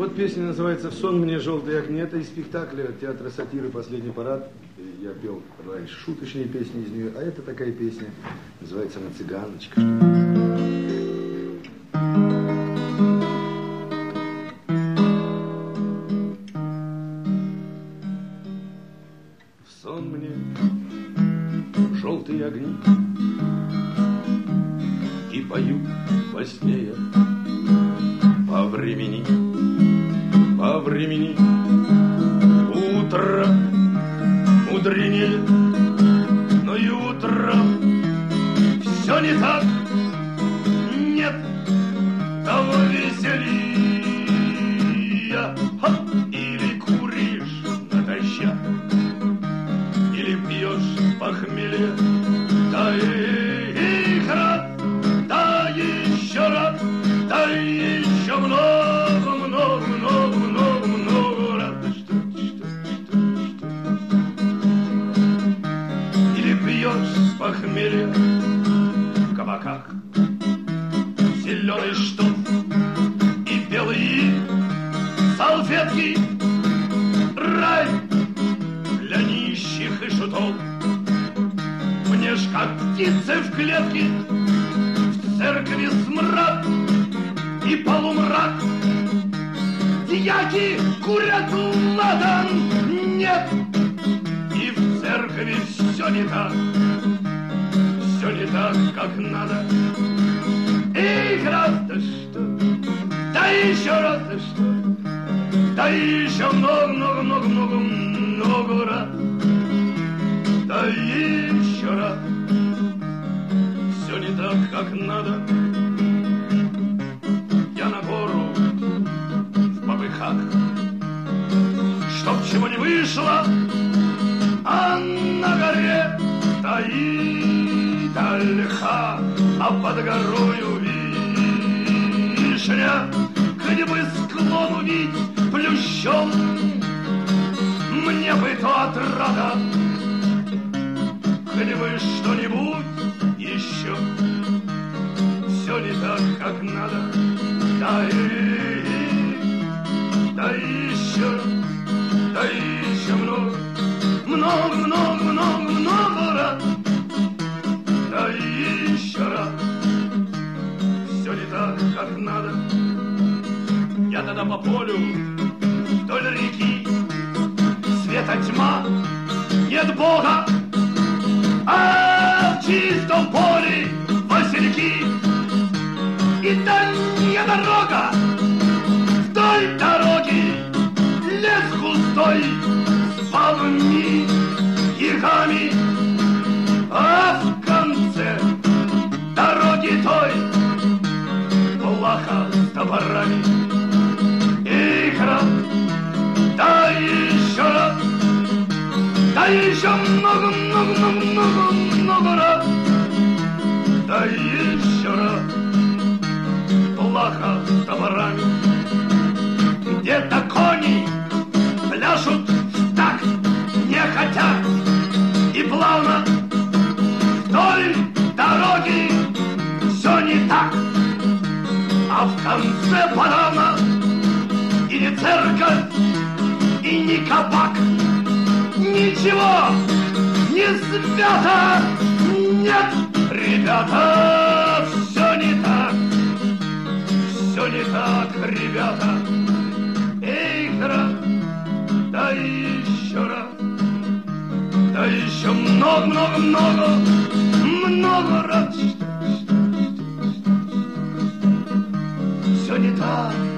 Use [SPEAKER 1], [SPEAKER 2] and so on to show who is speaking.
[SPEAKER 1] Вот песня называется «В сон мне желтые огни». Это из спектакля театра сатиры «Последний парад». Я пел раньше шуточные песни из нее, а это такая песня, называется она «Цыганочка». В сон мне желтые огни, и пою во сне я по времени, утро мудренее, но и утром все не так, нет того веселья. Или куришь натощак, или пьешь похмелье, да и рад, да еще рад, да еще много рад. Или пьешь с похмелья в кабаках зеленый штоф и белые салфетки, рай для нищих и шутов. Мне ж как птицы в клетке, в церкви смрад и полумрак. Дьяки курят ладан, нет, и в церкви все не так, как надо. И раз, да что, да еще раз, да что, да еще много раз, да еще раз. Все не так, как надо. Я на гору в попыхах, чтоб чего не вышло, а на горе стоит ольха, а под горою вишня. Где бы склон увидеть плющом, мне бы то отрада, где бы что-нибудь еще. Все не так, как надо, да еще много раз, да еще раз. Все не так, как надо. Я тогда по полю вдоль реки, света тьма, нет Бога, а в чистом поле васильки. И дальняя дорога, вдоль дороги лес густой с палыми ягами, а в конце дороги той плаха с топорами. И раз, да еще раз, да еще много раз, да еще раз. Плаха с топорами. Где-то кони пляшут так, не хотят, и плавно вдоль дороги все не так, а в конце подавно и не церковь, и не кабак, ничего не свято, нет, ребята, все не так. Все не так, ребята. Эй, раз, да еще раз, да еще много раз. Все не так.